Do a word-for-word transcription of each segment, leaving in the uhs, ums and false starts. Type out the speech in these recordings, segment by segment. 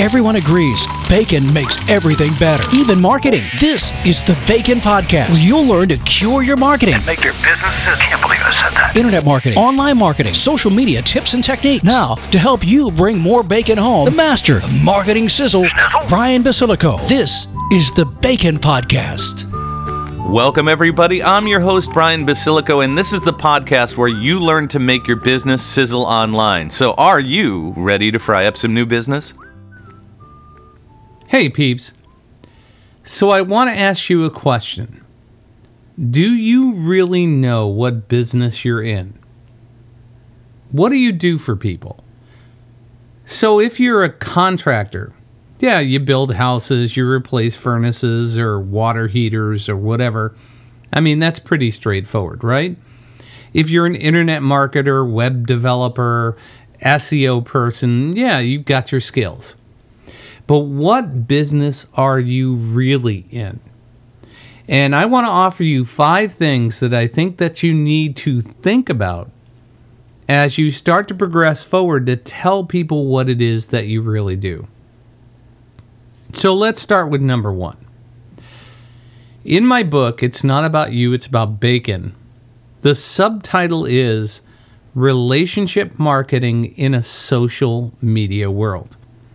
Everyone agrees bacon makes everything better, even marketing. This is the Bacon Podcast, where you'll learn to cure your marketing. And make your business, I can't believe I said that. Internet marketing, online marketing, social media tips and techniques. Now, to help you bring more bacon home, the master of marketing sizzle, Sizzle? Brian Basilico. This is the Bacon Podcast. Welcome, everybody. I'm your host, Brian Basilico, and this is the podcast where you learn to make your business sizzle online. So are you ready to fry up some new business? Hey, peeps. So I want to ask you a question. Do you really know what business you're in? What do you do for people? So if you're a contractor, yeah, you build houses, you replace furnaces or water heaters or whatever. I mean, that's pretty straightforward, right? If you're an internet marketer, web developer, S E O person, yeah, you've got your skills. But what business are you really in? And I want to offer you five things that I think that you need to think about as you start to progress forward to tell people what it is that you really do. So let's start with number one. In my book, It's Not About You, It's About Bacon. The subtitle is Relationship Marketing in a Social Media World.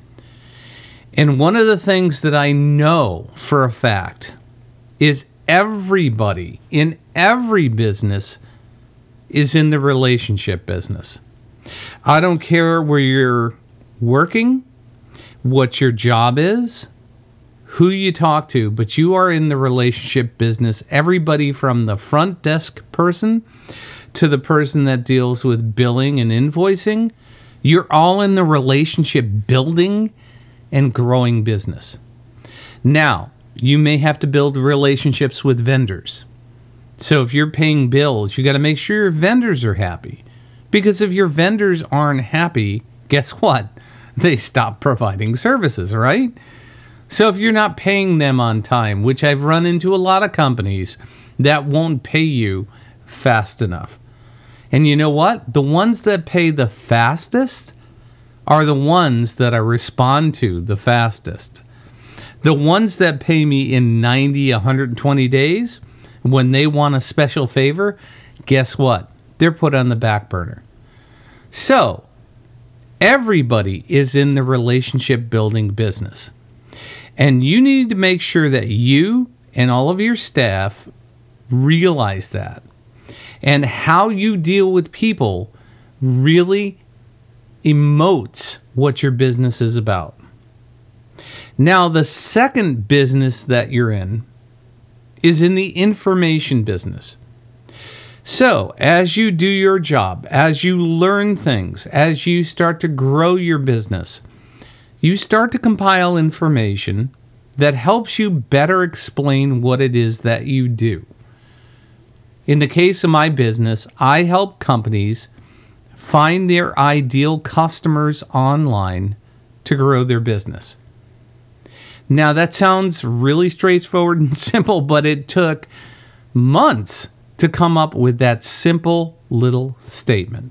And one of the things that I know for a fact is everybody in every business is in the relationship business. I don't care where you're working, what your job is, who you talk to, but you are in the relationship business. Everybody from the front desk person to the person that deals with billing and invoicing, you're all in the relationship building and growing business. Now, you may have to build relationships with vendors. So if you're paying bills, you got to make sure your vendors are happy. Because if your vendors aren't happy, guess what? They stop providing services, right? So if you're not paying them on time, which I've run into a lot of companies that won't pay you fast enough. And you know what? The ones that pay the fastest are the ones that I respond to the fastest. The ones that pay me in ninety, one hundred twenty days, when they want a special favor, guess what? They're put on the back burner. So, everybody is in the relationship building business. And you need to make sure that you and all of your staff realize that. And how you deal with people really emotes what your business is about. Now, the second business that you're in is in the information business. So, as you do your job, as you learn things, as you start to grow your business, you start to compile information that helps you better explain what it is that you do. In the case of my business, I help companies find their ideal customers online to grow their business. Now, that sounds really straightforward and simple, but it took months to come up with that simple little statement.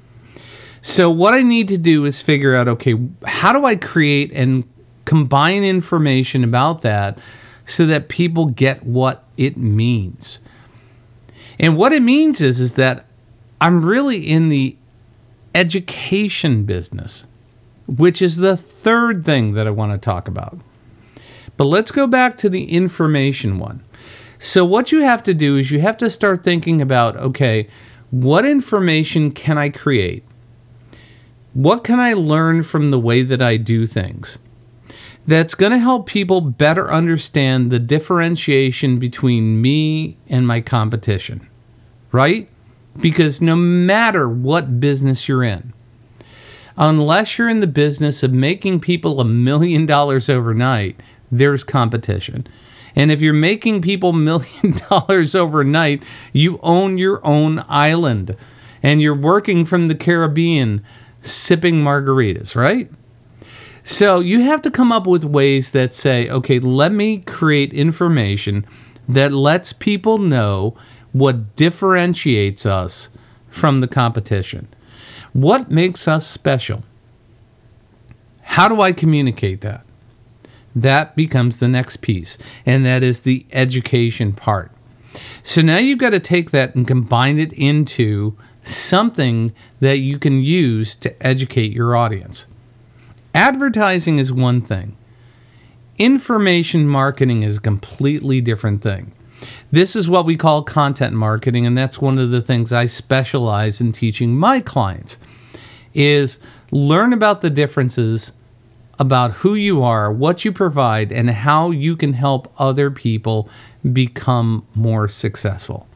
So what I need to do is figure out, okay, how do I create and combine information about that so that people get what it means? And what it means is, is that I'm really in the education business, which is the third thing that I want to talk about. But let's go back to the information one. So what you have to do is you have to start thinking about, okay, what information can I create? What can I learn from the way that I do things that's going to help people better understand the differentiation between me and my competition, right? Because no matter what business you're in, unless you're in the business of making people a million dollars overnight, there's competition. And if you're making people a million dollars overnight, you own your own island. And you're working from the Caribbean sipping margaritas, right? So you have to come up with ways that say, okay, let me create information that lets people know what differentiates us from the competition. What makes us special? How do I communicate that? That becomes the next piece, and that is the education part. So now you've got to take that and combine it into something that you can use to educate your audience. Advertising is one thing. Information marketing is a completely different thing. This is what we call content marketing, and that's one of the things I specialize in teaching my clients, is learn about the differences about who you are, what you provide, and how you can help other people become more successful.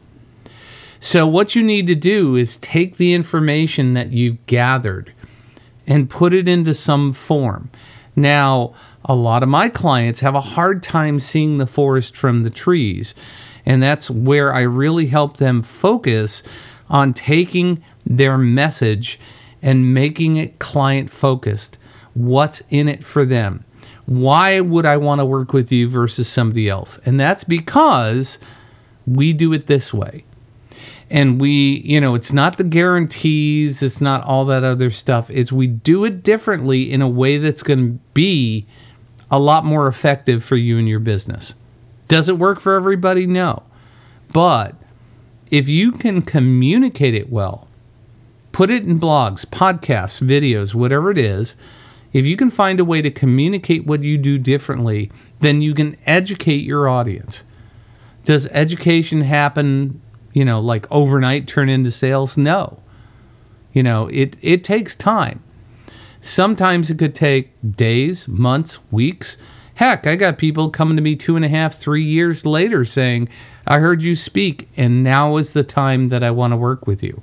So what you need to do is take the information that you've gathered and put it into some form. Now, a lot of my clients have a hard time seeing the forest from the trees, and that's where I really help them focus on taking their message and making it client-focused. What's in it for them? Why would I want to work with you versus somebody else? And that's because we do it this way. And we, you know, it's not the guarantees, it's not all that other stuff. It's we do it differently in a way that's going to be a lot more effective for you and your business. Does it work for everybody? No. But if you can communicate it well, put it in blogs, podcasts, videos, whatever it is, if you can find a way to communicate what you do differently, then you can educate your audience. Does education happen, you know, like overnight turn into sales? No. You know, it, it takes time. Sometimes it could take days, months, weeks. Heck, I got people coming to me two and a half, three years later saying, I heard you speak, and now is the time that I want to work with you.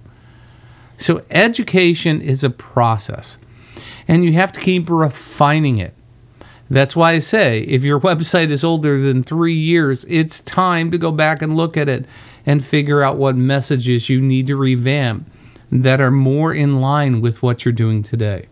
So education is a process, and you have to keep refining it. That's why I say, if your website is older than three years, it's time to go back and look at it and figure out what messages you need to revamp that are more in line with what you're doing today.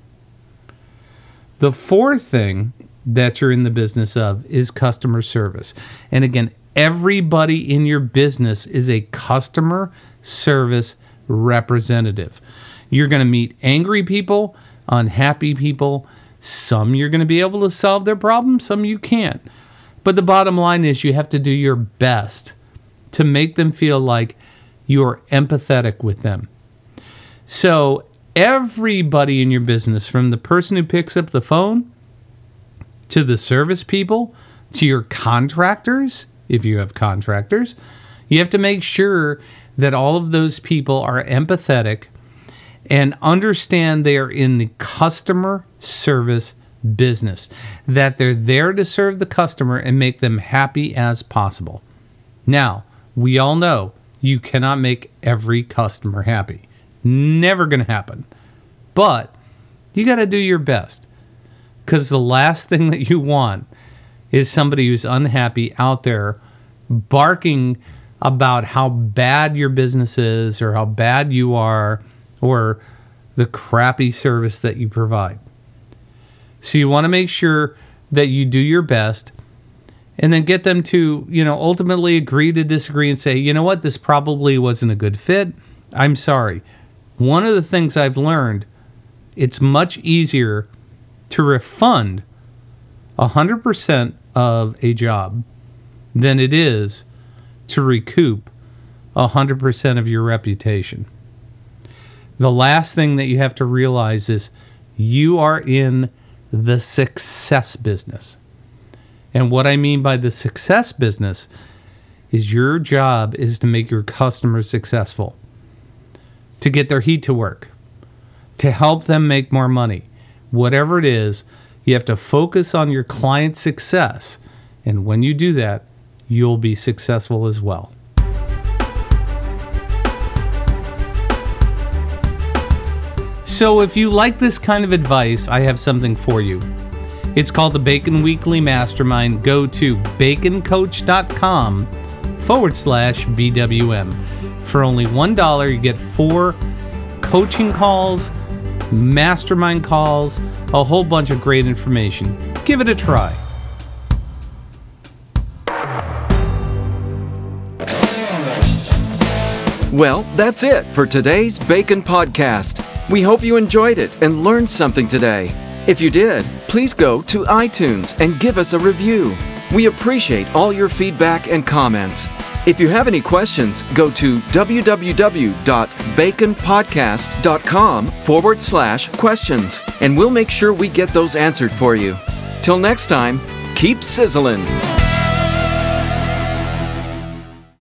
The fourth thing that you're in the business of is customer service. And again, everybody in your business is a customer service representative. You're going to meet angry people, unhappy people. Some you're going to be able to solve their problems, some you can't. But the bottom line is you have to do your best to make them feel like you're empathetic with them. So everybody in your business, from the person who picks up the phone to the service people to your contractors, if you have contractors, you have to make sure that all of those people are empathetic and understand they are in the customer service business, that they're there to serve the customer and make them happy as possible. Now, we all know you cannot make every customer happy. Never going to happen. But you got to do your best, because the last thing that you want is somebody who's unhappy out there barking about how bad your business is or how bad you are or the crappy service that you provide. So you want to make sure that you do your best and then get them to, you know, ultimately agree to disagree and say, you know what, this probably wasn't a good fit. I'm sorry. One of the things I've learned, it's much easier to refund one hundred percent of a job than it is to recoup one hundred percent of your reputation. The last thing that you have to realize is you are in the success business. And what I mean by the success business is your job is to make your customers successful, to get their heat to work, to help them make more money. Whatever it is, you have to focus on your client's success. And when you do that, you'll be successful as well. So if you like this kind of advice, I have something for you. It's called the Bacon Weekly Mastermind. Go to baconcoach.com forward slash BWM. For only one dollar, you get four coaching calls, mastermind calls, a whole bunch of great information. Give it a try. Well, that's it for today's Bacon Podcast. We hope you enjoyed it and learned something today. If you did, please go to iTunes and give us a review. We appreciate all your feedback and comments. If you have any questions, go to www.baconpodcast.com forward slash questions, and we'll make sure we get those answered for you. Till next time, keep sizzling.